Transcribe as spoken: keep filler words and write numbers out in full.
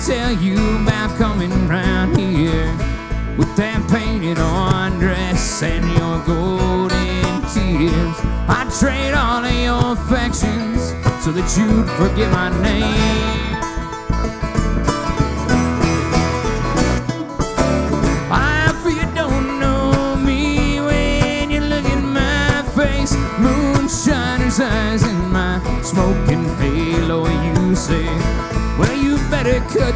tell you about coming round here with that painted on dress and your golden tears. I'd trade all of your affections so that you'd forget my name. I feel you don't know me when you look in my face. Moonshiner's eyes in my smoking halo. You say, well, you better cut